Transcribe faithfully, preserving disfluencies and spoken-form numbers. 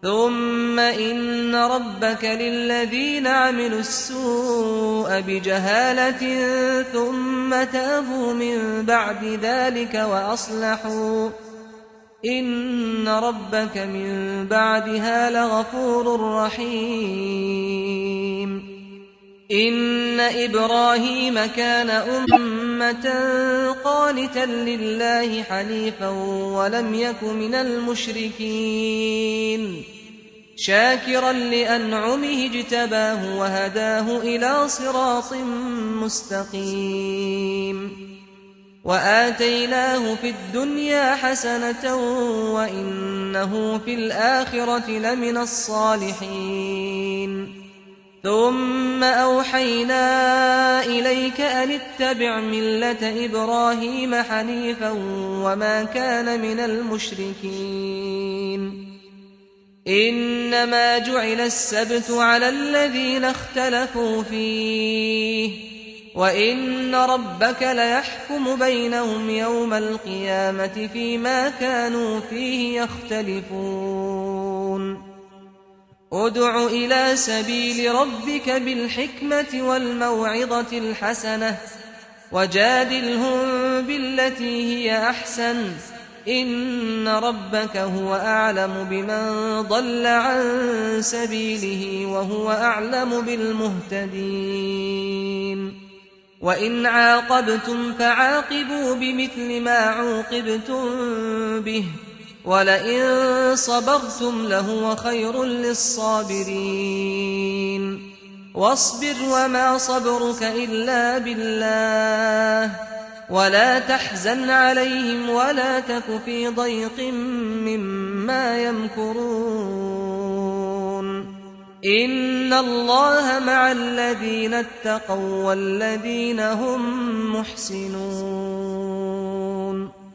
ثم إن ربك للذين عملوا السوء بجهالة ثم تابوا من بعد ذلك وأصلحوا إن ربك من بعدها لغفور رحيم. إن إبراهيم كان أمة قانتا لله حنيفا ولم يك من المشركين شاكرا لأنعمه اجتباه وهداه إلى صراط مستقيم. وآتيناه في الدنيا حسنة وإنه في الآخرة لمن الصالحين. ثم أوحينا إليك أن اتبع ملة إبراهيم حنيفا وما كان من المشركين. إنما جعل السبت على الذين اختلفوا فيه وإن ربك ليحكم بينهم يوم القيامة فيما كانوا فيه يختلفون. ادع إلى سبيل ربك بالحكمة والموعظة الحسنة وجادلهم بالتي هي أحسن إن ربك هو أعلم بمن ضل عن سبيله وهو أعلم بالمهتدين. وإن عاقبتم فعاقبوا بمثل ما عوقبتم به ولئن صبرتم لهو خير للصابرين. واصبر وما صبرك إلا بالله ولا تحزن عليهم ولا تك في ضيق مما يمكرون. إن الله مع الذين اتقوا والذين هم محسنون.